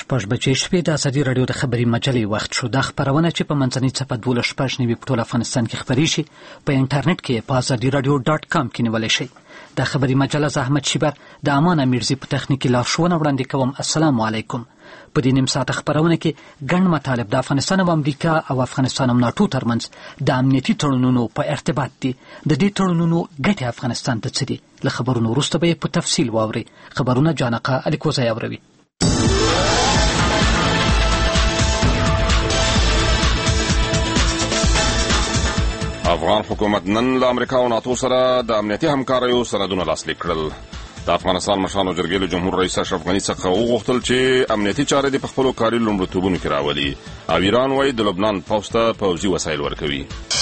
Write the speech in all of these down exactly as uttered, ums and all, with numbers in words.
شپږ بجې شپې د ازادي راډیو د خبري مجلې وخت شو. دا خبرونه چې په منځنۍ څپه دولس شپږ نوي په ټول افغانستان کې خپرې شي په انټرنیټ کې په ازادي راډیو ډاټ کام کې نیولی شئ. د خبري مجله زه احمد شیبر د امان امیرزي په تخنیکي لارښوونه وړاندې کوم. السلام علیکم. په دې نیم ساعته خبرونه کې ګڼ مطالب د افغانستان او امریکا او افغانستان او ناټو ترمنځ د امنیتي تړونونو په ارتباط دي. د دې تړونونو ګټې افغانستان ته څه دي؟ له خبرونو وروسته به یې په تفصیل واورئ. خبرونه جانقه الیکوزی اوروي. افغان حکومت نن له امریکا او ناتو سره د امنیتي همکاریو سندونه لاسلیک کړل. د افغانستان مشرانو جرګې له جمهور رئیس اشرف غني څخه وغوښتل چې امنیتي چارې د په خپلو کاري لومړیتوبونو کې راولي. او ایران وایي د لبنان پوځ ته پوځي وسایل ورکوي.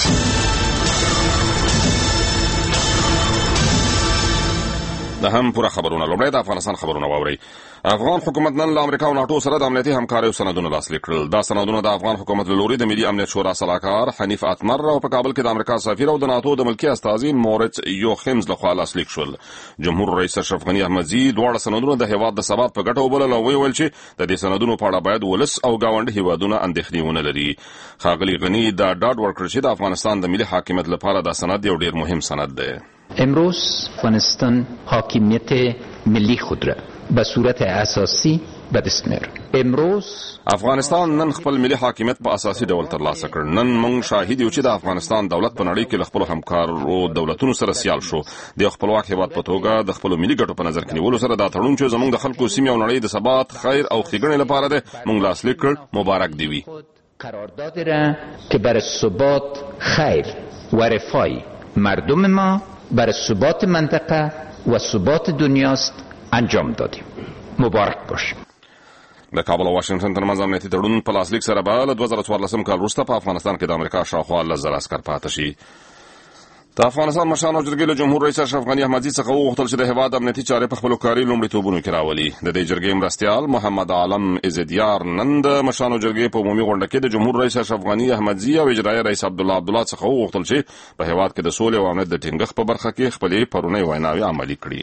د هم پوره خبرونه. لومړی د افغانستان خبرونه واورئ. افغان حکومت نن له امریکا او ناټو سره د امنیتي همکاریو سندونه لاسلیک کړل. دا سندونه د افغان حکومت له لوري د ملي امنیت شورا سلاکار حنیف اتمر او په کابل کې د امریکا سفیر او د ناټو د ملکي استازي مورټ یوخیمز لخوا لاسلیک شول. جمهور رئیس اشرف غني احمدزي دواړه سندونه د هیواد د ثبات په ګټه وبلل او ویل چې د دې سندونو په اړه باید ولس او ګاونډي هیوادونه اندېښنې ونه لري. ښاغلي غني دا ډاډ ورکړ چې د افغانستان د ملي حاکمیت لپاره دا سند یو ډیر مهم سند دی. امروز افغانستان حاکمیت ملی خود را به صورت اساسی به دست میاره. امروز افغانستان نن خپل ملي حاکمیت په اساسي ډول ترلاسه کړ. نن موږ شاهد یو چې د افغانستان دولت په نړۍ کې له خپلو همکارو دولتونو سره سیال شو. د خپلواک هیواد په توګه د خپلو ملي ګټو په نظر کې نیولو سره دا تړون چې زموږ د خلکو سیمې او نړۍ د ثبات، خیر او ښېګڼې لپاره دی، موږ لاسلیک کړ. مبارک دی وي. قراردادی را که برای ثبات، خیر و رفاه مردم ما، برای ثبات منطقه و ثبات دنیاست انجام دادیم. مبارک باشیم. د کابل او واشنگټن ترمنځ امنیتي تړون په لاسلیک سره به له دوه زره څوارلسم کال وروسته په افغانستان کې د امریکا شاوخوا لس زره عسکر پاته شي. د افغانستان مشرانو جرګې له جمهور رئیس اشرف غني احمدزي څخه وغوښتل چې د هیواد امنیتي چارې په خپلو کاري لومړیتوبونو کې راولي. د دې جرګې مرستیال محمد عالم عزیدیار نن د مشرانو جرګې په عمومي غونډه کې د جمهور رئیس اشرف غني احمدزي او اجرایي رئیس عبدالله عبدالله څخه وغوښتل چې په هیواد کې د سولې او امنیت د ټینګښت په برخه کې خپلې پرونی ویناوې عملي کړي.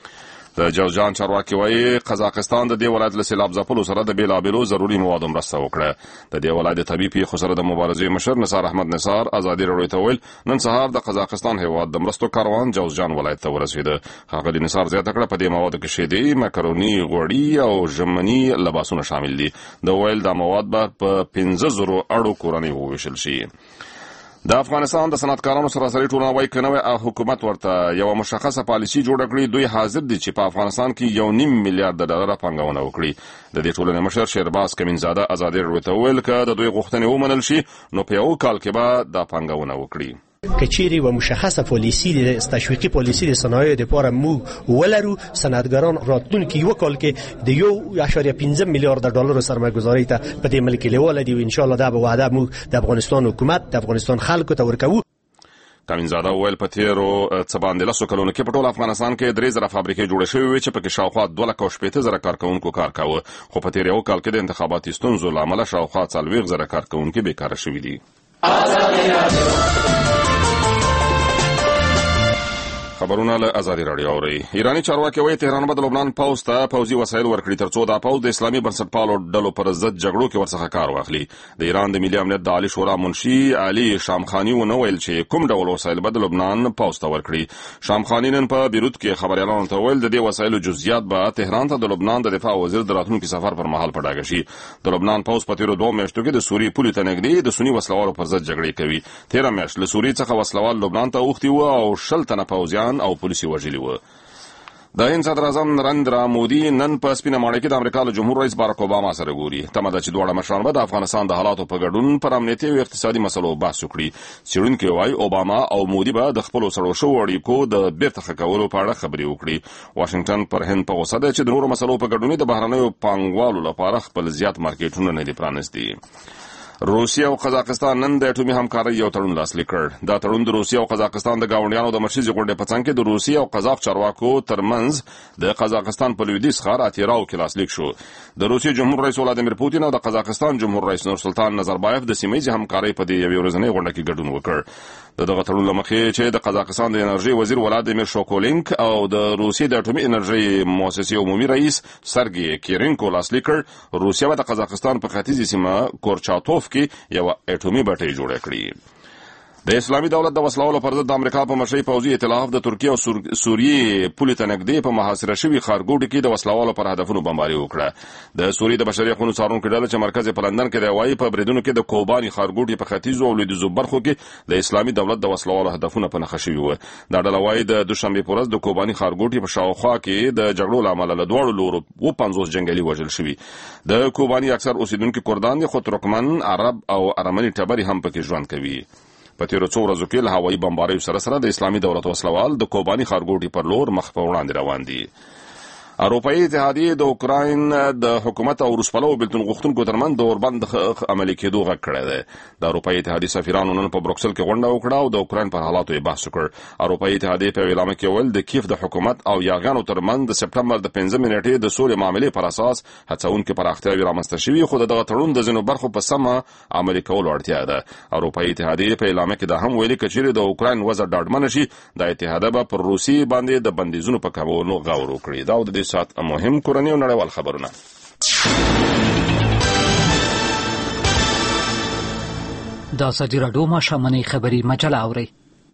د جوزجان چارواکي وایي قزاقستان د دې ولایت له سیلاب ځپلو سره د بېلابېلو ضروري موادو مرسته وکړه. د دې ولایت د طبیعي پیښو سره د مبارزې مشر نثار احمد نثار ازادي راډیو ته ویل نن سهار د قزاقستان هیواد د مرستو کاروان جوزجان ولایت ته ورسېده. ښاغلي نثار زیاته کړه په دې موادو کې شیدې، مکروني، غوړي او ژمني لباسونه شامل دي. د ویل دا مواد به په پنځه زرو اړو کورنۍ وویشل شي. د افغانستان د صنعتکارانو سراسري ټولنه وایي که نوی حکومت ورته یوه مشخصه پالیسي جوړه کړي، دوی حاضر دي چې په افغانستان کې یو نیم میلیارډ ډالره پانګونه وکړي. د دې ټولنې مشر شیرباز کمینزاده ازادي راډیو ته وویل که د دوی غوښتنې ومنل شي نو په یو کال کې به دا پانګونه وکړي. کچيري و مشخصه پالیسی د تشویقي پالیسی د صنایع لپاره مو ولرو، صنعتګران راتلونکي یو کال کې د یو اشاریه پنځه میلیارډ ډالر سرمایه‌ګذاري ته په دې ملک لیواله دی. ان شاء الله دا به وعده مو د افغانستان حکومت د افغانستان خلکو ته ورکوو. کامینزاده وویل په تیرو څه باندې لسو کلونو کې په ټول افغانستان کې درې زره فابریکې جوړې شوې وې چې پکې شاوخوا دوه لکه شپېته زره کارکوونکو کار کاوه. خو په تیر یو کال کې د انتخاباتي ستونزو له امله شاوخوا څلوېښت زره کارکوونکي بیکاره شوي دي. خبرونه له ازادي راډیو اورئ. ایراني چارواکي وایي تهران به د لبنان پوځ ته پوځي وسایل ورکړي ترڅو دا پوځ د اسلامي بنسټپالو ډلو پر ضد جګړو کې ورڅخه کار واخلي. د ایران د ملي امنیت د عالي شورا منشي علي شامخاني ونه ویل چې کوم ډول وسایل به د لبنان پوځ ته ورکړي. شامخاني نن په بیروت کې خبريالانو ته ویل د دې وسایلو جزئیات به تهران ته د لبنان د دفاع وزیر د راتلونکي سفر پر مهال په ډاګه شي. د لبنان پوځ په تیرو دوه میاشتو کې د سوریې پولې ته نږدې د سني وسلوالو پر ضد جګړې کوي. تیره میاشت له سوریې څخه وسلوال لبنان ته اوښتي وو او شل تنه پوځیان او پولیسي وژلي. د هند صدر اعظم نریندرا مودي نن په سپینه ماڼۍ کې د امریکا له جمهور رئیس بارک اوباما سره ګوري. تمه ده چې دواړه مشران به د افغانستان د حالاتو په ګډون پر امنیتي او اقتصادي مسلو بحث وکړي. څېړونکي وایي اوباما او مودي به د خپلو سړو شوو اړیکو د بیرته ښه کولو په اړه خبرې وکړي. واشنګټن پر هند په غوسه ده چې د نورو مسلو په ګډون د بهرنیو پانګوالو لپاره خپل زیات مارکیټونه نه دي پرانیستي. روسیه او قزاقستان نن د اټومي همکارۍ یو تړون لاسلیک کړ. دا تړون د روسیه او قزاقستان د گاونډیانو د مرکزي غونډې په څنګ کې د روسیه او قزاق چارواکو ترمنځ د قزاقستان په لویدیځ ښار اتیراو کې لاسلیک شو. د روسیې جمهور رئیس ولادیمیر پوتین او د قزاقستان جمهور رئیس نورسلطان نظربایف د سیمه ییزې همکارۍ په دې یوې ورځنۍ غونډه کې ګډون وکړ. د دغه تړون له مخې چې د قزاقستان د انرژي وزیر ولادیمیر شوکولینک او د روسیې د اټومي انرژي مؤسسې عمومي رئیس سرګي کیرینکو لاسلیک کړ. روسیه به د قزاقستان په ختیځي سیمه کورچاتوف کې یو اټومي بټۍ جوړه کړي. د اسلامي دولت د وسلوالو پر ضد د امریکا په مشرۍ پوځي ائتلاف د ترکیه او سوریې پولې ته نږدې په محاصره شوي ښارګوټي کې د وسلوالو پر هدفونو بمباري وکړه. د سوریې د بشري حقوقو څارونکو ډله چې مرکز یې په لندن کې دی وایي په بریدونو کې د کوباني ښارګوټي په ختیځو او لویدیځو برخو کې د اسلامي دولت د وسلوالو هدفونه په نښه شوي وو. دا ډله وایي د دوشنبې په ورځ د کوباني ښارګوټي په شاوخوا کې د جګړو له امله له دواړو لورو اووه پنځوس جنګیالي وژل شوي. د کوباني اکثر اوسیدونکي کردان دي، خو ترکمن، عرب او ارمني ټبرې هم پکې ژوند کوي. په تیرو څو ورځو کې له هوایي بمباریو سره سره د اسلامي دولت وسلوال د کوباني ښارګوټي پر لور مخ په وړاندې روان دي. اروپایي اتحادیې د اوکراین د حکومت او روسپلو بېلتون غوښتونکو ترمنځ د اوربند عملي کېدو غږ کړی دی. د اروپایي اتحادیې سفیرانو نن په بروکسل کې غونډه وکړه او د اوکراین پر حالاتو یې بحث وکړ. اروپایي اتحادیې په اعلامیه کې وویل د کیف د حکومت او یاغیانو ترمنځ د سپټمبر د پنځمې نېټې د سولې معاملې پر اساس هڅونکې پراختیاوې رامنځته شوي، خو د دغه تړون د ځینو برخو په سمه عملي کولو اړتیا ده. اروپایي اتحادیې په اعلامیه کې دا هم ویلي که چیرې د اوکراین وضع ډاډمنه شي، دا اتحاد به پر روسیې باندې د بندیزونو په کمولو غور وکړي. دا د دې ساعت مهم کورنۍ او نړیوال خبرونه. د ازادي راډیو ماښامنۍ خبري مجله اورئ.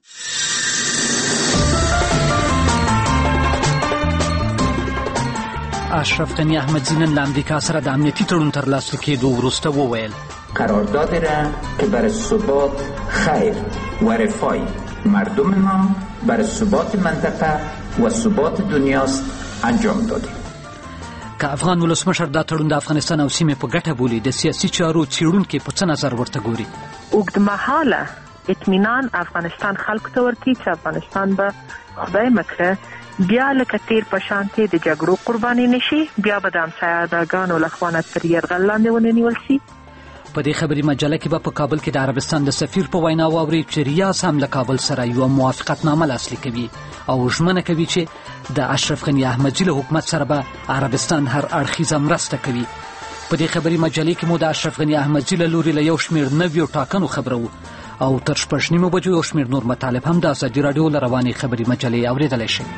اشرف غنی احمدزی نن له امریکا سره د امنیتي تړون ترلاسه کېدو وروسته وویل قراردادی را که برای ثبات خیر و رفاه مردم ما برای ثبات منطقه و ثبات دنیاست انجام دادیم. که افغان ولسمشر دا تړون د افغانستان او سیمې په ګټه بولي، د سیاسي چارو څېړونکي په څه نظر ورته ګوري؟ اوږدمهاله اطمینان افغانستان خلکو ته ورکړي چې افغانستان به خدای مکړه بیا لکه تیر په شانتې د جګړو قرباني نشي، بیا به د همسایه‌ګانو له خوا نه تر یرغل لاندې ونیول شي. په دې خبري مجله کې به په کابل کې د عربستان د سفیر په وینا واوري چې ریاض هم له کابل سره یو موافقتنامه لاسلیک کوي او ژمنه کوي چې د اشرف غنی احمدزي له حکومت سره به عربستان هر اړخیزه مرسته کوي. په دې خبري مجلې کې مو د اشرف غنی احمدزي له لوري له یو شمېر نویو ټاکنو خبرو او تر شپږ نیمو بجو یو شمېر نور مطالب هم د ازادي راډیو له روانې خبري مجلې اورېدلی شئ.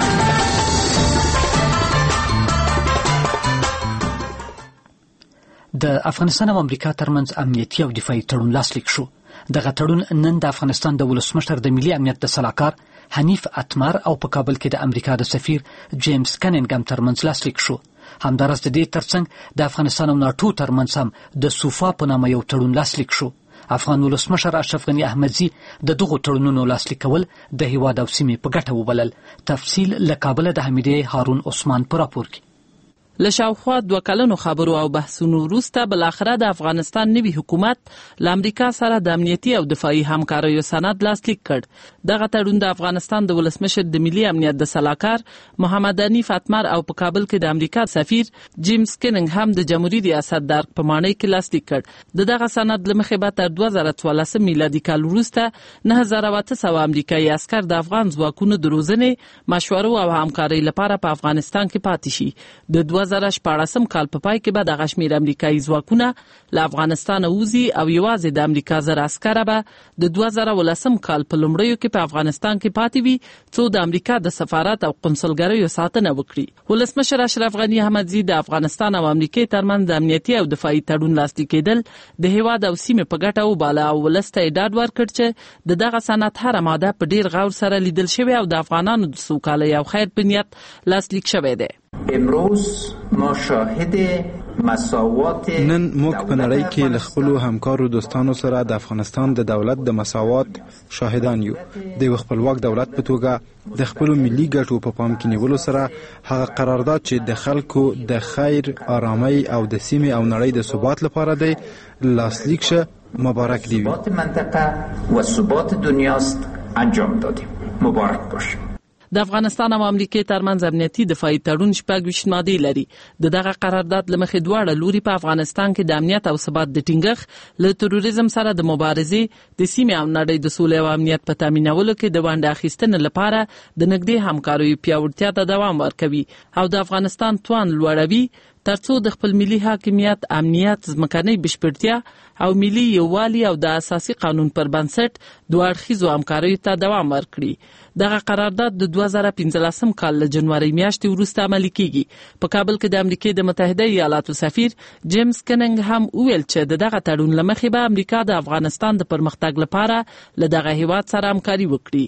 د افغانستان او امریکا ترمنځ امنیتي او دفاعي تړون لاسلیک شو. دغه تړون نن د افغانستان د ولسمشر د ملي امنیت د سلاکار حنیف اتمر او په کابل کې د امریکا د سفیر جیمز کنینګم ترمنځ لاسلیک شو. همداراز د دې ترڅنګ د افغانستان او ناټو ترمنځ هم د سوفا په نامه یو تړون لاسلیک شو. افغان ولسمشر اشرف غنی احمدزي د دغو تړونونو لاسلیک کول د هیواد او سیمې په ګټه وبلل. تفصیل له کابل د حمیدې هارون عثمان په راپور کې. له شاوخوا دوه کلونو خبرو او بحثونو وروسته بالاخره د افغانستان نوي حکومت له امریکا سره د امنیتي او دفاعي همکاریو سند لاسلیک کړ. دغه تړون د افغانستان د ولسمشر د ملي امنیت د سلاکار محمد حنیف اتمر او په کابل کې د امریکا سفیر جیمز کنینګ هم د جمهوریت ریاست درک په معنی کې لاسلیک کړ. د دغه سند له مخې به تر دوه زره څوارلسم میلادي کال وروسته نه هزار او اته سوه امریکایي عسکر د افغان ځواکونو د روزنې، مشورو او همکارۍ لپاره په افغانستان کې پاتې شي. د دوه زره شپاړسم کال په پای کې به دغه شمېر امریکایي ځواکونه له افغانستانه وځي او یوازې د امریکا زر عسکر به د دوه زره ولسم کال په لومړیو کې په افغانستان کې پاتې وي، څو د امریکا د سفارت او قونسلګریو ساتنه وکړي. ولسمشر اشرف غنی احمدزي د افغانستان او امریکا ترمنځ د امنیتي او دفاعي تړون لاسلیک کېدل د هیواد او سیمې په ګټه وباله او ولس ته یې ډاډ ورکړ چې د دغه سند هره ماده په ډیر غور سره لیدل شوې او د افغانانو د سوکالۍ او خیر په نیت لاسلیک شوې ده. امروز ما شاهد مساوات نن موږ په نړۍ کې له خپلو همکارو دوستانو سره د افغانستان د دولت د مساوات شاهدان یو. د یو خپلواک دولت په توګه د خپلو ملي ګټو په پام کې نیولو سره هغه قرارداد چې د خلکو د خیر، آرامۍ او د سیمې او نړۍ د ثبات لپاره دی لاسلیک شه. مبارک دی. ثبات منطقه و ثبات دنیاست انجام دادیم. مبارک باشه. د افغانستان او امریکا ترمنځ امنیتي دفاعي تړون شپږ ویشت مادې لري. د دغه قرارداد لمخې دواړه لوري په افغانستان کې د امنیت او ثبات د ټینګښت، له تروریزم سره د مبارزې، د سیمې او نړۍ د سولې او امنیت په تامینولو کې د ونډه اخیستنې لپاره د نږدې همکاریو پیاوړتیا ته دوام ورکوي او د افغانستان توان لوړوي ترڅو د خپل ملي حاکمیت، امنیت، ځمکنۍ بشپړتیا او ملي یووالي او د اساسي قانون پر بنسټ دوه اړخیزو همکاریو ته دوام ورکړي. دغه قرارداد د دوه زره پنځلسم کال له جنوري میاشتې وروسته عملي کیږي. په کابل کې د امریکا د متحده ایالاتو سفیر جیمز کننګ هم وویل چې دغه تړون له مخې به امریکا د افغانستان د پرمختګ لپاره له دغه هیواد سره همکاري وکړي.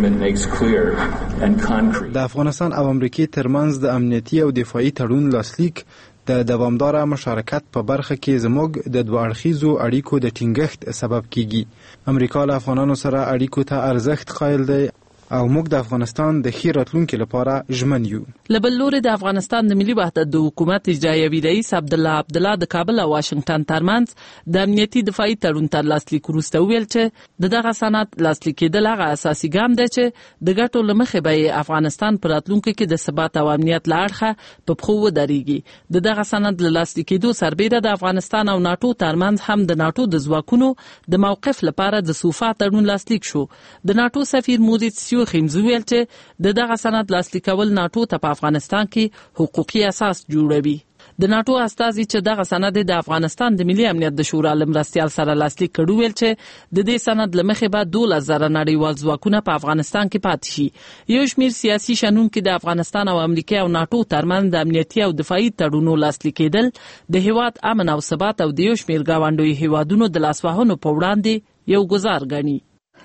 د افغانستان او امریکا ترمنځ د امنیتي او دفاعي تړون لاسلیک د دوامداره مشارکت په برخه کې زموږ د دوه اړخیزو اړیکو د ټینګښت سبب کیږي. امریکا له افغانانو سره اړیکو ته ارزښت قایل دی او موږ د افغانستان د ښې راتلونکي لپاره ژمن یو. له بل لوري د افغانستان د ملي وحدت د حکومت اجرایوي رئیس عبدالله عبدالله د کابل او واشنگټن ترمنځ د امنیتي دفاعي تړون تر لاسلیک وروسته ویل چې د دغه سند لاسلیک کېدل هغه اساسي ګام دی چې د ګټو له مخې به افغانستان په راتلونکي کې د ثبات او امنیت له اړخه په پښو ودرېږي. د دغه سند له لاسلیک کېدو سربیره د افغانستان او ناټو ترمنځ هم د ناټو د ځواکونو د موقف لپاره د صوفا تړون لاسلیک شو. د ناټو سفیر موریتسیو خیمز ویل چې د دغه سند لاسلیکول ناټو ته په افغانستان کې حقوقي اساس جوړوي. د ناټو استازي چې دغه سند د افغانستان د ملي امنیت د شورا لمرستیال سره لاسلیک کړو ویل چې د دې سند لمخې به دولس زره نړیوال ځواکونه په افغانستان کې پاتې شي. یو شمیر سیاسي شنونکو د افغانستان او امریکا او ناټو ترمنځ د امنیتي او دفاعي تړونونو لاسلیک کېدل د هیواد امن او ثبات او د یو شمیر گاونډي هیوادونو د لاسوهنو په وړاندې یو ګزار ګڼي.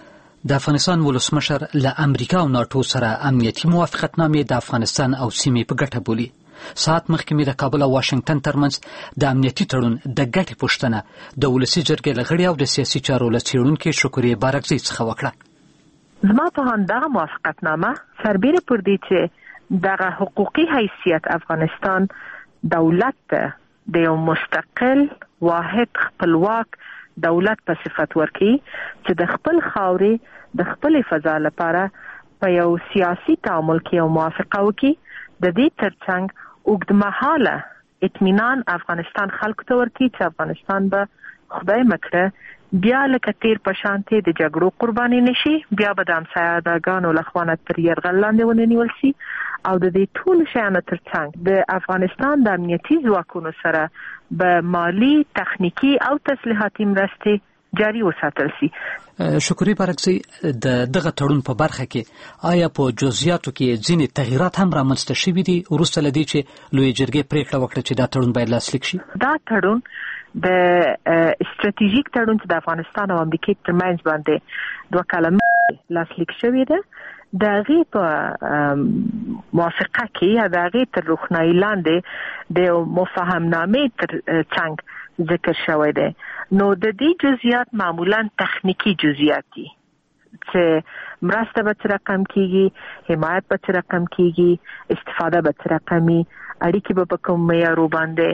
د افغانستان ولسمشر له امریکا او ناټو سره امنیتي موافقتنامې د افغانستان او سیمې په ګټه بولي. ساعت مخکې مې د کابل او واشنگټن ترمنځ د امنیتي تړون د ګټې پوښتنه د ولسي جرګې له غړي او د سیاسي چارو له څېړونکي شکورې بارکزي څخه وکړه. زما په اند دغه موافقتنامه سربیره پر دې چې دغه حقوقي حیثیت افغانستان دولت ته د یو مستقل واحد خپلواک دولت په صفت ورکړي چې د خپل خاورې د خپل فضا لپاره په یو سیاسي تعامل کې یو موافقه وکړي. د دې ترڅنګ اوږدمهاله اطمینان افغانستان خلکو ته ورکړي چې افغانستان به خدای مکړه بیا لکه تیر په شانتې د جګړو قرباني نشي، بیا به د همسایه‌ګانو له خوا نه تر یرغل لاندې ونیول شي او د دې ټولو شیانو ترڅنګ د افغانستان د امنیتي ځواکونو سره به مالی، تخنیکی او تسلیحاتي مرستې جاری وساتل شي. شکورې بارکزي د دغه تړون په برخه کې آیا په جزئیاتو کې ځینې تغییرات هم رامنځته شوي دي وروسته له دې چې لویې جرګې پریکړه وکړه چې دا تړون باید لاسلیک شي؟ دا تړون د استراتیژیک تړون چې د افغانستان او امریکا ترمنځ باندې دوه کاله لاسلیک شوی دی، د هغې په موافقه کې یا د هغې تر روښنایي لاندې د مفاهمتنامې تر څنګ ذکر شوی دی. نو د دې جزئیات معمولا تخنیکی جزئیات دي چې مرسته به څه رقم کیږي، حمایت به څه رقم کیږي، استفاده به څه رقمي، اړیکې به په کوم معیارو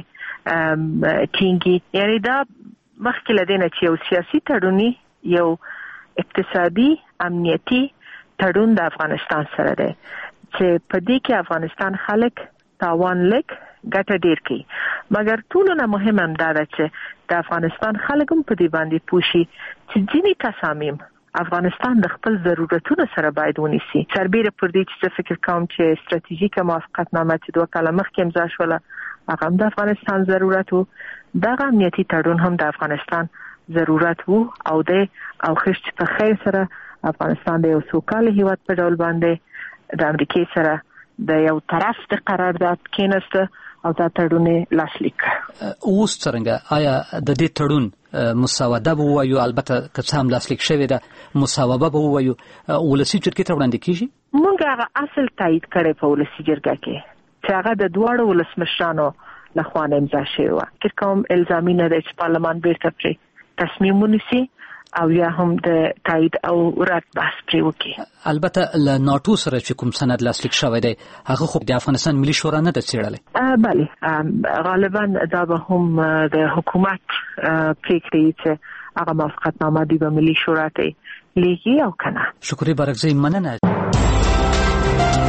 باندې ټینګي. یعنی دا مخکې له دې نه چې یو سیاسي تړون، یو اقتصادي امنیتي تړون د افغانستان سره دی چې په دې کې افغانستان خلک تاوان لک ګټه ډیر کوي. مګر ټولو نه مهم هم دا ده چې د افغانستان خلک هم په دې باندې پوښي چې ځینې تصامیم افغانستان د خپل ضرورتونو سره باید ونیسي. سربیره پر دې چې زه فکر کوم چې استراتیژیکه موافقتنامه چې دوه کاله مخکې امضا شوله هغه هم د افغانستان ضرورت و. دغه امنیتي تړون هم د افغانستان ضرورت وو او د او خشت په خیر سره افغانستان د یو سوکاله هیواد په ډول باندې د امریکا سره د یو طرف د قرارداد کېنسته او دا تړون لاسلیک. اوس څنګه آیا د دې تړون مساواده به وایو، البته که څه هم لاسلیک شوی ده مساوابه به وایو، ولسي جرګې ته وړاندې کیږي؟ موږ هغه اصل تایید کړی په ولسي جرګه کې چې هغه د دواړو ولسمشرانو لخوا امضا شوی و. فکر کوم الزامي نه دی چې پارلمان بیرته پرې تصمیم ونیسي او یا هم د تایید او رد بحث پرې وکړي. البته له ناټو سره چې کوم سند لاسلیک شوی دی هغه خو د افغانستان ملي شورا نه ده څېړلی؟ بله، غالبا دا به هم د حکومت پرېکړې چې هغه موافقتنامه دوی به ملي شورا ته لیږي او که نه. شکورې بارکزي، مننه.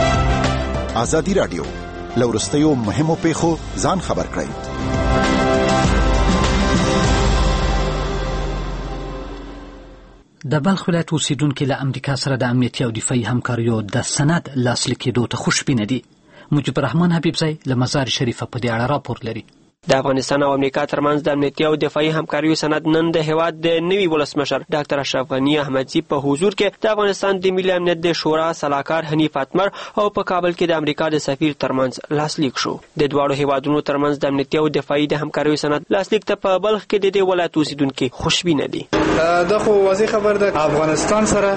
ازادي رادیو لورستیو مهمو پیښو ځان خبر کړئ. د بلخ ولایت اوسیدونکو له امریکا سره د امنیتي او دفاعي همکاریو د سند لاسلیک کېدو ته خوشبینه دي. مجيب الرحمن حبیبزی له مزار شریفه په دې اړه راپور لري. د افغانستان او امریکا ترمنځ د امنیتي او دفاعي همکاریو سند نن د هیواد د نوي ولسمشر ډاکټر اشرف غنی احمدزی په حضور کې د افغانستان د ملي امنیت د شورا سلاکار حنیف اتمر او په کابل کې د امریکا د سفیر ترمنځ لاسلیک شو. د دواړو هیوادونو ترمنځ د امنیتي او دفاعي د همکاریو سند لاسلیک ته په بلخ کې د دې ولایت اوسیدونکو خوشبینه دي. دا خو واضح خبر ده افغانستان سره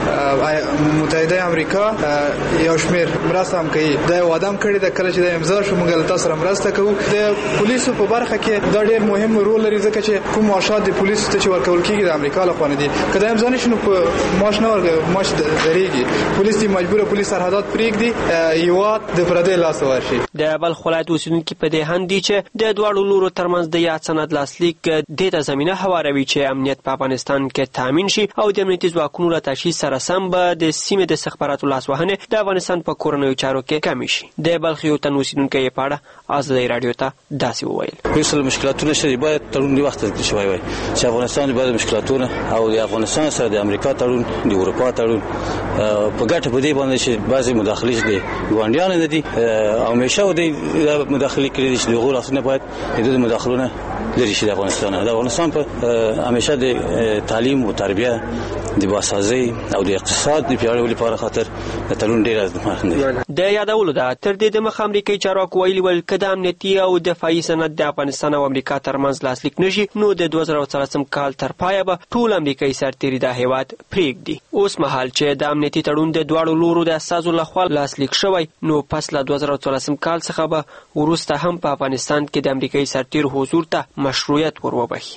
متحده امریکا یو شمیر مرسته هم کوي. دا وادم کړی د کله چې د امضا شو موږ له تاسو سره مرسته کوو. د پولیسو په برخه کې دا ډېر مهم رول لري ځکه چې کوم معاشات د پولیسو ته چې ورکول کیږي د امریکا له خوا نه دي. کله امضا نشو په معاش نه ورکړي معاش درېږي. پولیس دې مجبور پولیس سرحدات پرېږدي یوات د پردې لاس ورشي. د بلخ ولایت اوسیدونکو په دې هندي چې د دواړو لورو ترمنځ د یاد سند لاسلیک د ته زمينه هواروي چې امنیت په افغانستان کې تامین شي او د امنیتي ځواکونو له تشخیص سره سم به د سیمې د استخباراتو لاسوهنې د افغانستان په کورنیو چارو کې کم شي. د بلخ یو تن اوسیدونکو یې پاړه ازادي رادیو ته داسې وویل. مثل مشکلاتونه شته باید تړون دی وخت کې شوی وای چې افغانستان باید مشکلاتونه او د افغانستان سره د امریکا تړون د اروپا تړون په ګټه په دې باندې چې بعضي مداخلې دي ګوندیان نه دي او همیشه د مداخلې کړي چې د غوړاسونه باید د مداخلونه لري شي. د افغانستان د افغانستان په همیشه د تعلیم او تربیه د باسازي او د اقتصاد د پیاوړتیا لپاره خاطر د تړون ډیر مهم دی. د یادولو ده تر دې د مخ امریکایي چارواکو ویلي ول کده امنیتي او دفاعي سند د افغانستان او امریکا ترمنځ لاسلیک نشي نو د دوه زره څلورم کال تر پایه به ټول امریکایي سرتیري د هیواد پریږدي. اوس مهال چې د امنیتي تړون د دواړو لورو د اساسو لخوا لاسلیک شوی نو پس له دوه زره څلورم کال څخه به وروسته هم په افغانستان کې د امریکایي سرتیرو حضور ته مشروعیت وروبخي.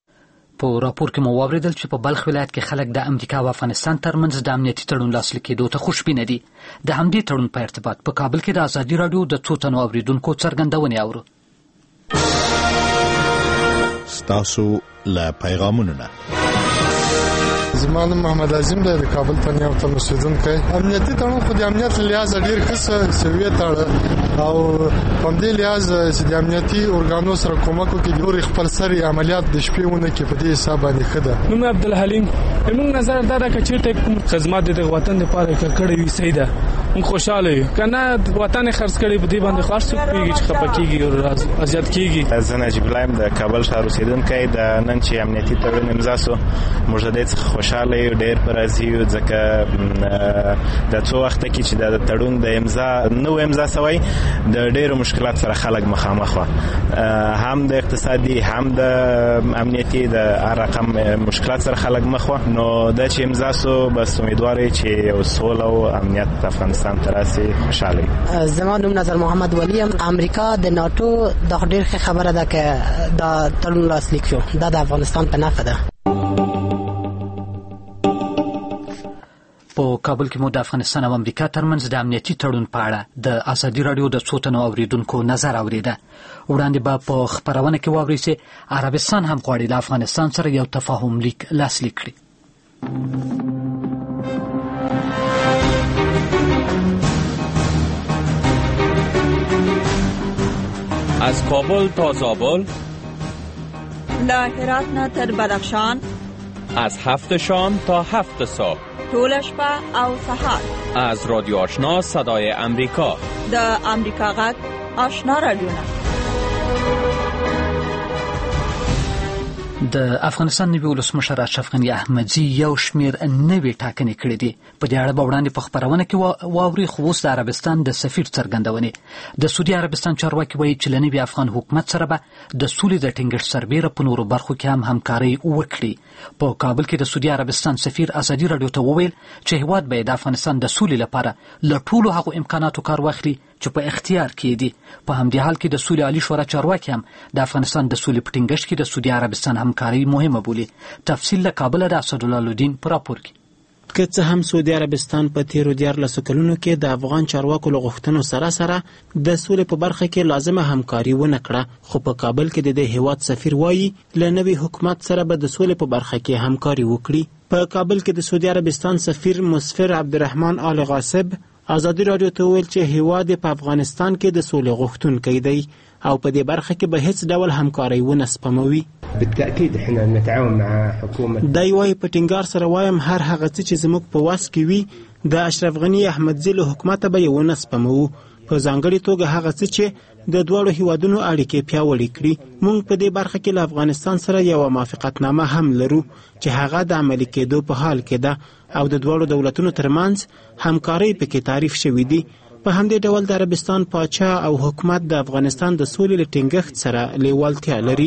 په راپور کې مو واوریدل چې په بلخ ولایت کې خلک د امریکا او افغانستان ترمنځ د امنیتي تړون لاسلیک کېدو ته خوشبینه دي. د همدې تړون په ارتباط په کابل کې د ازادي رادیو د څو تنو اوریدونکو څرګندونې اورو. ستاسو له پیغامونو نه زما نوم محمد عظیم دی د کابل ته یو تن اوسیدونکی. امنیتي تړون خو د امنیت له لحاظه ډېر ښه سویې تړه او په همدې لحاظ چې د امنیتي ارګانو سره کومک وکړي د نورې خپل سرې عملیات د شپې ونه کړي په دې حساب باندې ښه ده. نوم عبدالحلیم. زموږ نظر دا ده که چېرته کوم خدمات د دغه وطن دپاره که کړی وي صحیح ده موږ خوشحاله یو که نه وطن یې خرڅ کړی په دې باندې خو هر څوک پوهېږي چې خفه کېږي او اذیت کېږي. زه نجیب الله یم د کابل ښار اوسېدونکی. د نن چې امنیتي تړون امضا سو موږ د دې څخه خوشحاله یو ډېر په راضي یو ځکه د څو وخته کې چې د تړون د امضا نو امضا سوی د ډېرو مشکلات سره خلک مخامخ وه هم د اقتصادي هم د امنیتي د هر رقم مشکلات سره خلک مخ وه نو دا چې امضا سو بس امیدوار یو چې یو سوله او امنیت افغانستان ته راسي خوشحاله یو. زما نوم نظر محمد ولی ام. امریکا د ناتو د ډېر ښه خبره ده که دا تړون لاسلیک شو دا د افغانستان په نفع ده. په کابل کې مو د افغانستان او امریکا ترمنځ د امنیتي تړون په اړه د ازادي رادیو د څو تنو اوریدونکو نظر اوریده. وړاندې به په خپرونه کې واورئ چې عربستان هم غواړي له افغانستان سره یو تفاهم لیک لاسلیک کړي. از کابل تا زابل، له هرات نه تر بدخشان، از هفت شام تا هفت صبح، ټول شپه او سهار، از رادیو آشنا صدای امریکا، د امریکا غږ آشنا رادیو. د افغانستان نوي ولسمشر اشرف غنی احمدزی یو شمیر نوې ټاکنې کړې دي. په دې اړه به وړاندې په خپرونه کې واوري خو اوس د عربستان د سفیر څرګندونې. د سعودي عربستان چارواکي وایي چې له نوي افغان حکومت سره به د سولې د ټینګښت سربیره په نورو برخو کې هم همکاري وکړي. په کابل کې د سعودي عربستان سفیر ازادي رادیو ته وویل چې هیواد به د افغانستان د سولې لپاره له ټولو هغو امکاناتو کار واخلي چې په اختیار کې دي. په همدې حال کې د سولې عالی شورا چارواکي هم د افغانستان د سولې په ټینګښت کې د سعودي عربستان همکاري مهمه بولي. تفصیل له کابل د اسدالله الدین په راپور کې. که څه هم سعودي عربستان په تیرو دیارلسو کلونو کې د افغان چارواکو له غوښتنو سره سره د سولې په برخه کې لازمه همکاري ونه کړه، خو په کابل کې د دې هیواد سفیر وایي له نوي حکومت سره به د سولې په برخه کې همکاري وکړي. په کابل کې د سعودي عربستان سفیر مسفر عبدالرحمن آل غاصب ازادي راډیو ته وویل چې هیواد په افغانستان کې د سولې غوښتونکی دی او په دې برخه کې به هیڅ ډول همکاري ونه سپموي. بالتأكيد احنا نتعاون مع حكومة. دا وايي په ټینګار سره وایم هر هغه څه چې زموږ په واس کې وي د اشرف غنی احمدزي له حکومت به یې ونه سپموو، په ځانګړي توګه هغه څه چې د دواړو هیوادونو اړیکې پیاوړې کړي. موږ په دې برخه کې له افغانستان سره یو موافقتنامه هم لرو چې هغه د عملي کېدو په حال کې ده او د دواړو دولتونو ترمنځ همکاري پکې تعریف شوې دي. په همدې ډول د عربستان پاچا او حکومت د افغانستان د سولې له ټینګښت سره لیوالتیا لري.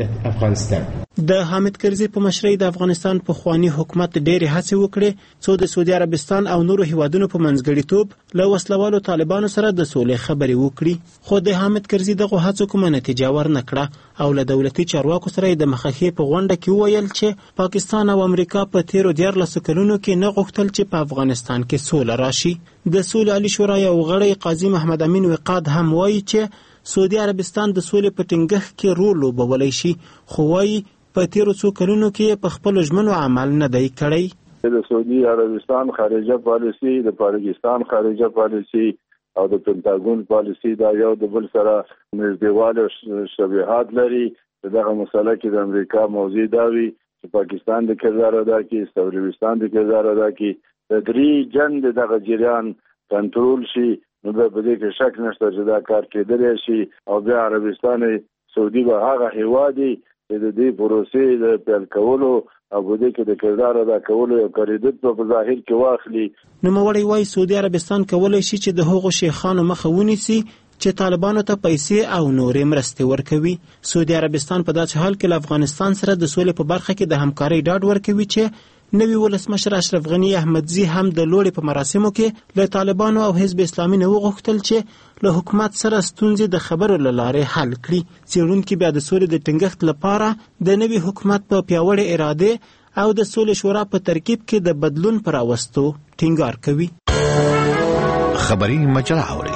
د حامد کرزي په مشرۍ د افغانستان پخواني حکومت ډېرې هڅې وکړې څو د سعودي عربستان او نورو هیوادونو په منځګړیتوب له وسلوالو طالبانو سره د سولې خبرې وکړي، خو د حامد کرزي دغه هڅو کومه نتیجه ورنکړه او له دولتي چارواکو سره د مخخې په غونډه کې وویل چې پاکستان او امریکا په تیرو دیارلسو کلونو کې نه غوښتل چې په افغانستان کې سوله راشي. د سولې عالي شورا یو غړی قاضي محمد امین وقاد هم وایي چې سعودي عربستان د سولې په ټینګښت کې رول لوبولی شي، خو وایي په تیرو څو کلونو کې په خپلو ژمنو عمل نه دی کړی. د سعودي عربستان خارجه پالیسي، د پاکستان خارجه پالیسي او د پنټاګون پالیسي دا یو د بل سره نږدېوالی شبیهات لري. دغه مسله کې د امریکا موضوع دا وي چې پاکستان د کردار ادا کړي، سعودي عربستان د کردار ادا کړي، د درې جن دغه جریان کنټرول شي، نو د په دې کې شک نشته چې دا کار کېدلی شي او بیا عربستان سعودي به هغه هیواد دی چې د دې پروسې د پیل کولو او په دې کې د کردار ادا کولو یو کریډټ په ظاهر کې واخلي. نوموړی وایي سعودي عربستان کولی شي چې د هغو شیخانو مخه ونیسي چې طالبانو ته پیسې او نورې مرستې ورکوي. سعودي عربستان په داسې حال کې له افغانستان سره د سولې په برخه کې د همکارۍ ډاډ ورکوي چې نوی ولسمشر اشرف غنی احمدزي هم د لوړې په مراسمو کې له طالبانو او حزب اسلامي نه وغوښتل چې له حکومت سره ستونزې د خبرو له لارې حل کړي. څېړونکي بیا د سولې د ټینګښت لپاره د نوي حکومت په پیاوړې اراده او د سولې شورا په ترکیب کې د بدلون پر راوستو ټینګار کوي. خبري مجله اوري.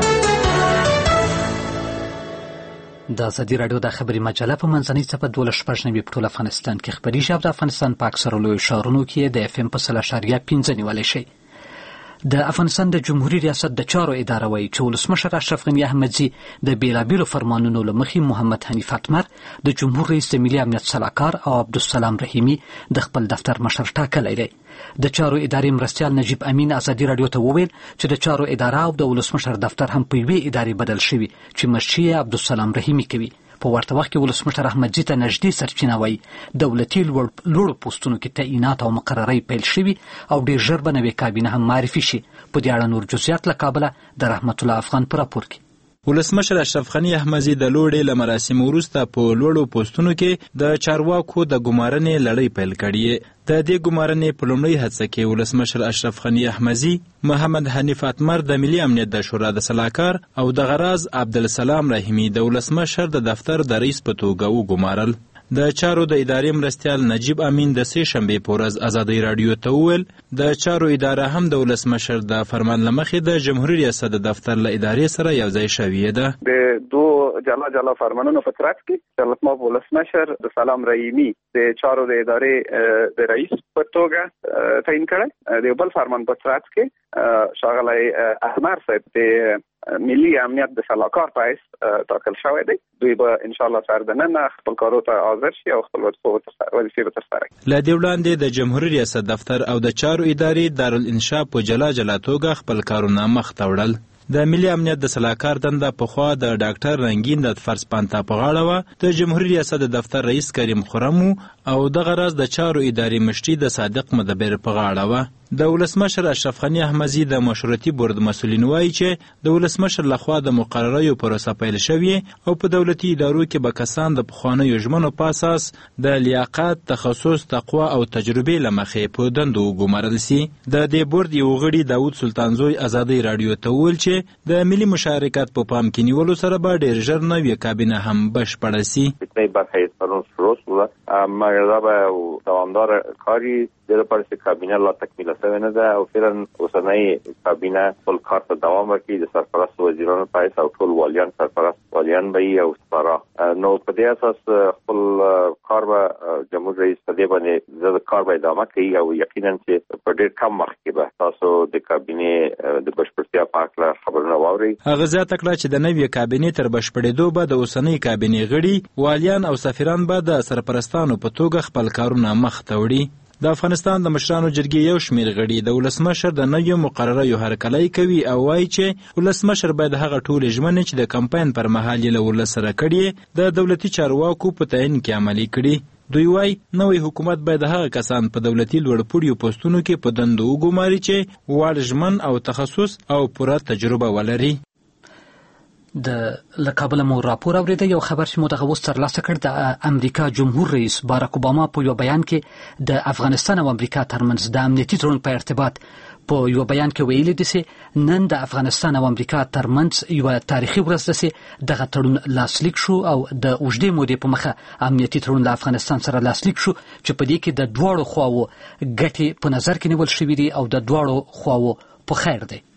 د ازادي راډیو د خبري مجله په منځنۍ څپه دولس شپږ نوي په ټول افغانستان کې خبري شي او د افغانستان په اکثرو لویو ښارونو کې د اف ام په سل اشاریه پنځه نیولی شي. د افغانستان د جمهوریت ریاست د چارو اداره وایي چې ولسمشر اشرف غني احمدزي د بیلابیلو فرمانونو له مخې محمد حنیف اتمر د جمهور رئیس د ملي امنیت سلاکار او عبدالسلام رحیمي د خپل دفتر مشر ټاکلی دی. د چارو ادارې مرستیال نجیب امین ازادي راډیو ته وویل چې د چارو اداره او د ولسمشر دفتر هم په یوې ادارې بدل شوي چې مشري یې عبدالسلام رحیمي کوي. په ورته وخت کې ولسمشر احمدزي ته نږدې سرچینه وایي دولتي لوړو پوستونو کې تعینات او مقررۍ پیل شوي او ډېر ژر به نوې کابینه هم معرفي شي. په دې اړه نور جزئیات له کابله د رحمت الله افغان په راپور کې. ولسمشر اشرف غنی احمدزي د لوړې له مراسمو وروسته په لوړو پوستونو کې د چارواکو د ګمارنې لړۍ پیل کړې. د دې ګمارنې په لومړۍ هڅه کې ولسمشر اشرف غنی احمدزي محمد حنیف اتمر د ملي امنیت د شورا د سلاکار او د غراز عبدالسلام رحیمي د ولسمشر د دفتر د رئیس په توګه وګمارل. د چارو د ادارې مرستیال نجیب امین د سې شنبې په ورځ ازادي راډیو ته وویل د چارو اداره هم د ولسمشر د فرمان له مخې د جمهوریت ریاست د دفتر له ادارې سره یو ځای شوې ده. د دو جلا جلا فرمانونو په ترڅ کې د لطمه ولسمشر د سلام رحیمي د چارو د ادارې د رئیس په توګه تعیین کړی. د بل فرمان په ترڅ کې شاغلی احمر صاحب د ملي امنیت د سلاکار پایس ټاکل شوی دی. دوی به ان شاء الله سره د نن خپل کارو ته حاضر شي او خپل وظیفې به ترسره کړي. له دې وړاندې د جمهوریت ریاست دفتر او د چارو ادارې دارالانشا په جلا جلا توګه خپل کارونه مخ ته وړل. د ملي امنیت د سلاکار دنده پخوا د ډاکټر رنگین د فرض پانتا په غاړه وه. د جمهوریت ریاست د دفتر رئیس کریم خرم او دغه راز د چارو ادارې مشري د صادق مدبر په غاړه وه. د ولسمشر اشرف غنی احمدزي د مشورتي بورډ مسؤلین وایي چې د ولسمشر لخوا د مقرریو پروسه پیل شوې او په دولتي ادارو کې به کسان د پخوانیو ژمنو په اساس د لیاقت، تخصص، تقوا او تجربې له مخې په دندو وګمارل سي. د دې بورډ یو غړي داود سلطانزوی ازادي راډیو ته وویل چې د ملي مشارکت په پام کې نیولو سره به ډېر ژر نوې کابینه هم بشپړه سي. مگر دا به دوامدار کاری در پرس کابینه لا تکمیل شوی نه ده او فعلا اوسنۍ کابینه خپل کار ته دوام ورکړي. د سرپرست وزیرانو پایس او ټول والیان سرپرست والیان به وي او سپاره. نو په دې اساس خپل کار به جمهور رئیس دې باندې زه د کار به ادامه کوي او یقینا چې په ډېر کم وخت کې به تاسو د کابینې د بشپړتیا په اړه خبرونه واورئ. هغه زیاته کړه چې د نوې کابینې تر بشپړېدو به د اوسنۍ کابینې غړي، والیان او سفیران به د سرپرستانو په توګه خپل کارونه مخ ته وړي. د افغانستان د مشرانو جرګې یو شمېر غړي د ولسمشر د نویو مقرریو هرکلی کوي او وایي چې ولسمشر باید هغه ټولې ژمنې چې د کمپاین پر مهال یې له ولس سره کړي د دولتي چارواکو په تعین کې عملي کړي. دوی وایي نوی حکومت باید هغه کسان په دولتي لوړپوړیو پوستونو کې په دندو وګماري چې وړ ژمن او تخصص او پوره تجربه ولري. د لکابل مو راپور اوریده. یو خبر چې مو دغه اوس ترلاسه کړ د امریکا جمهور رئیس باراک اوباما په یو بیان کې د افغانستان او امریکا ترمنځ د امنیتي تړون په ارتباط په یو بیان کې ویلي دي چې نن د افغانستان او امریکا ترمنځ یو تاریخي ورځ ده چې دغه تړون لاسلیک شو او د اوږدې مودې په مخه امنیتي تړون له افغانستان سره لاسلیک شو چې په دې کې د دواړو خواوو ګټې په نظر کې نیول شوې دي او د دواړو خواوو په خیر دی.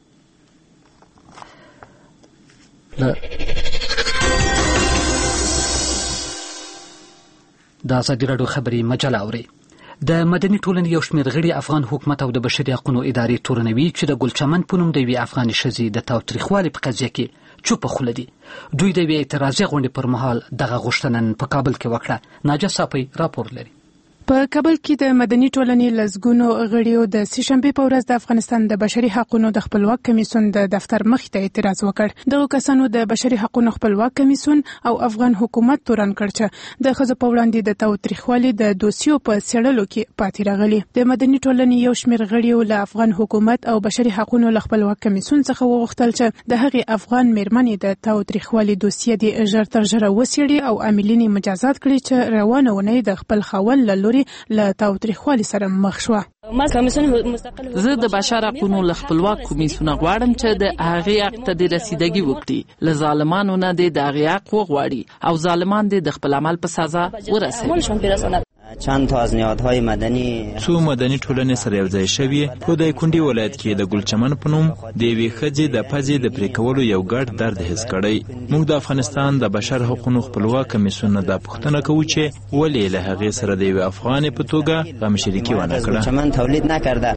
د ازادي راډیو خبري مجله اوري. د مدني ټولنې یو شمېر غړي افغان حکومت او د بشري حقوقو ادارې تورنوي چې د ګلچمن په نوم د یوې افغاني ښځې د تاوتریخوالي په قضیه کې چوپه خوله دي. دوی د یوې اعتراضي غونډې پر مهال دغه غوښتنه په کابل کې وکړه. ناجیه صافی راپور لري. په کابل کې د مدني ټولنې لزګونو غړیو د سې شنبې په ورځ د افغانستان د بشري حقوقو د خپلواک کمیسیون د دفتر مخ ته اعتراض وکړ. دغه کسانو د بشري حقوقو خپلواک کمیسیون او افغان حکومت تورن کړ چې د ښځو په وړاندې د تاوتریخوالي د دوسیو په څېړلو کې پاتې راغلي. د مدني ټولنې یو شمېر غړیو له افغان حکومت او بشري حقوقو خپلواک کمیسیون څخه وغوښتل چې د هغې افغان میرمنې د تاوتریخوالي دوسیه د ژر تر ژره وڅېړي او عاملین مجازات کړي چې روانه ونې د خپل خاوند له لوري له تاوتریخوالي سره مخ شوه. زه د بشر حقوقو له خپلواک کمیسیون غواړم چې د هغې حق ته د رسیدګي وکړي، له ظالمانو نه د هغې حق وغواړي او ظالمان د خپل عمل په سزا ورسوي. چند تا از نهادهای مدنی څو مدني ټولنې سره یوځای شوې په دایکنډي ولایت کې د ګلچمن په نوم د یوې ښځې د پزې د پرې کولو یو ګډ درد حس کړی. موږ د افغانستان د بشر حقوقو خپلواک کمیسیون نه دا پوښتنه کوو چې ولې له هغې سره د یوې افغانې په توګه غمشریکي ونه کړه. ګلچمن تولید نکرده.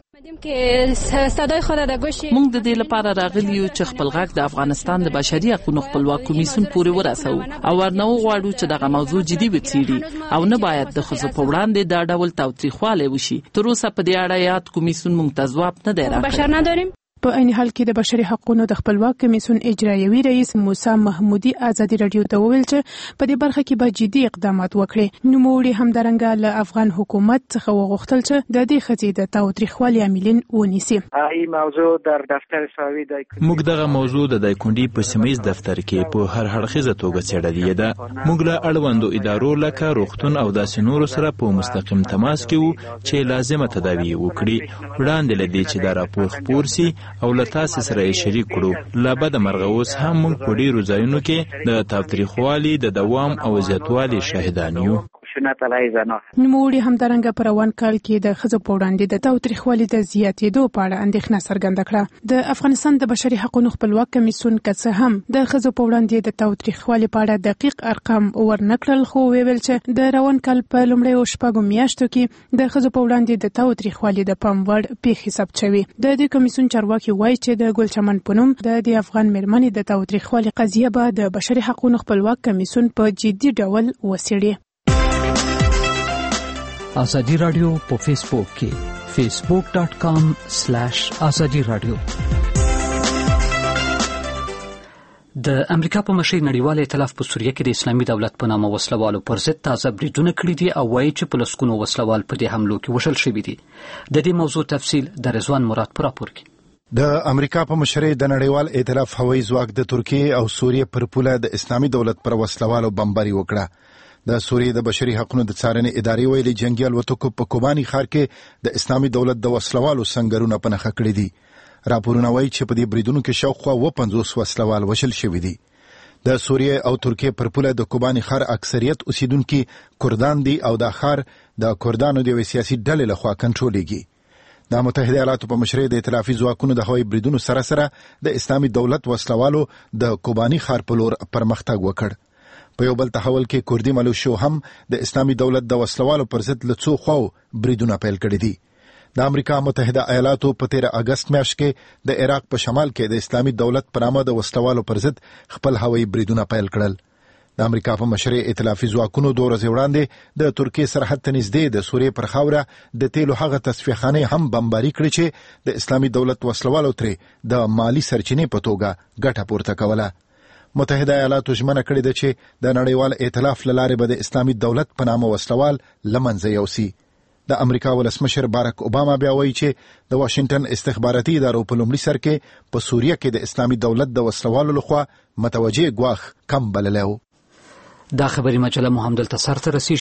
موږ د دې لپاره راغلي یو چې خپل غږ د افغانستان د بشري حقوقو خپلواک کمیسیون پورې ورسوو او ورنه وغواړو چې دغه موضوع جدي وڅېړي او نه باید د ښځو په وړاندې دا ډول تاوتریخوالی وشي. تر اوسه په دې اړه یاد کمیسیون موږ ته ځواب نه دی راکړی. په عین حال کې د بشري حقوقو د خپلواک کمیسیون اجرایوي رئیس موسی محمودي ازادي رادیو ته وویل چې په دې برخه کې به جدي اقدامات وکړي. نوموړي همدارنګه له افغان حکومت څخه وغوښتل چې د دې ښځې د تاوتریخوالي عاملین ونیسي. این موضوع در دفتر ساوي دایکنډي موږ دغه موضوع د دایکنډي په سیمایي دفتر کې په هر هړخیزه توګه څېړلې ده. موږ له اړوندو ادارو لکه روغتون او داسې نورو سره په مستقیم تماس کې وو چې لازمه تداوی وکړي. وړاندې له دې چې دا راپور خپور سي او له تاسو سره یې شریک کړو. له بده مرغه اوس هم موږ په ډېرو ځایونو کې د تاوتریخوالي د دوام او زیاتوالي شاهدان یو. نوموړي همدارنګه په روان کال کې د ښځو په وړاندې د تاوتریخوالي د زیاتېدو په اړه اندېښنه څرګنده کړه. د افغانستان د بشري حقوقو خپلواک کمیسیون که څه هم د ښځو په وړاندې د تاوتریخوالي په اړه دقیق ارقام ورنکړل، خو ویل چې د روان کال په لومړیو شپږو میاشتو کې د ښځو په وړاندې د تاوتریخوالي د پام وړ پیښې ثبت شوې. د دې کمیسیون چارواکي وایي چې د ګلچمن په نوم د دې افغان میرمنې د تاوتریخوالي قضیه به د بشري حقوقو خپلواک کمیسیون په جدي ډول وڅېړي. ازادي راډیو په فیسبوک کې فیسبوک ډاٹ کام سلیش ازادي راډیو. د امریکا په مشرۍ نړیوال ائتلاف په سوریه کې د اسلامي دولت په نامه وسلوالو پر ضد تازه بریدونه کړي دي او وایي چې په لسګونو وسلوال په دې حملو کې وژل شوي دي. د دې موضوع تفصیل د رضوان مراد په راپور کې. د امریکا په مشرۍ د نړیوال ائتلاف هوایي ځواک د ترکیې او سوریې پر پوله د اسلامي دولت پر وسلوالو بمباري وکړه. د سوریې د بشري حقوقو د څارنې ادارې ویلي جنگي الوتکو په کوباني ښار کې د اسلامي دولت د وسلوالو سنگرونه په نښه کړي دي. راپورونه وایي چې په دې بریدونو کې شاوخوا اووه پنځوس وسلوال وژل شوي دي. د سوریې او ترکیې پر پوله د کوباني ښار اکثریت اوسیدونکي کردان دي او دا ښار د کردانو د یوې سیاسي ډلې لخوا کنټرولېږي. د متحده ایالاتو په مشرۍ د ائتلافي ځواکونو د هوایي بریدونو سره سره د اسلامي دولت وسلوالو د کوباني ښار په لور پرمختګ وکړ. په یو بل تحول کې کوردي ملیشو هم د اسلامي دولت د وسلوالو پر ضد له څو خواو بریدونه پیل کړي دي. د امریکا متحده ایالاتو په تیر اگست میاشت کې د عراق په شمال کې د اسلامي دولت پر نامه د وسلوالو پر ضد خپل هوایي بریدونه پیل کړل. د امریکا په مشرۍ ائتلافي ځواکونو دوه ورځې وړاندې د ترکیې سرحد ته نږدې د سوریې پر خاوره د تیلو هغه تصفیهخانې هم بمباري کړې چې د اسلامي دولت وسلوالو ترې د مالی سرچینې په توګه ګټه پورته کوله. متحده ایالاتو ژمنه کړې ده چې د نړیوال ائتلاف له لارې به د اسلامي دولت په نامه وسلوال له منځه یوسي. د امریکا ولسمشر باراک اوباما بیا وایي چې د واشنگټن استخباراتي ادارو په لومړي سر کې په سوریه کې د اسلامي دولت د وسلوالو لخوا متوجه ګواښ کم بللی و. دا خبري مجله مو هم دلته سر ته رسیږي.